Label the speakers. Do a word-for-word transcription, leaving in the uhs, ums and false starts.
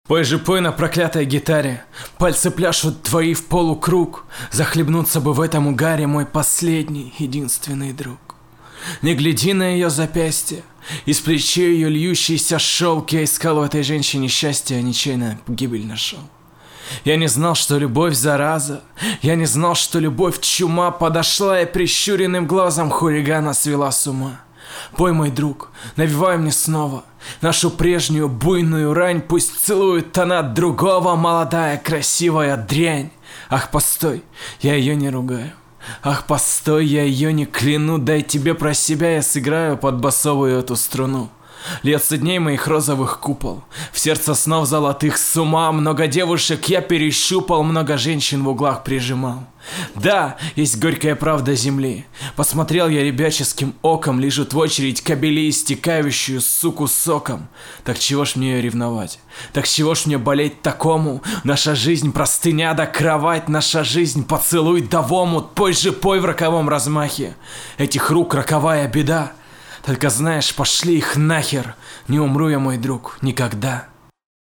Speaker 1: Пой же пой на проклятой гитаре, пальцы пляшут твои в полукруг. Захлебнуться бы в этом угаре, мой последний, единственный друг. Не гляди на ее запястье, из плечей ее льющийся шелк. Я искал в этой женщине счастье, а нечаянно гибель нашел. Я не знал, что любовь зараза, я не знал, что любовь чума. Подошла и прищуренным глазом хулигана свела с ума. Пой, мой друг, навевай мне снова нашу прежнюю буйную рань. Пусть целует она другого, молодая красивая дрянь. Ах, постой, я ее не ругаю. Ах, постой, я ее не кляну. Дай тебе про себя я сыграю под басовую эту струну. Льется дней моих розовых купол, в сердце снов золотых с ума. Много девушек я перещупал, много женщин в углах прижимал. Да, есть горькая правда земли. Посмотрел я ребяческим оком, лижут в очередь кобели, истекающую суку соком. Так чего ж мне ее ревновать? Так чего ж мне болеть такому? Наша жизнь простыня да кровать, наша жизнь поцелуй да в омут. Пой же пой в роковом размахе, этих рук роковая беда. Только знаешь, пошли их нахер, не умру я, мой друг, никогда.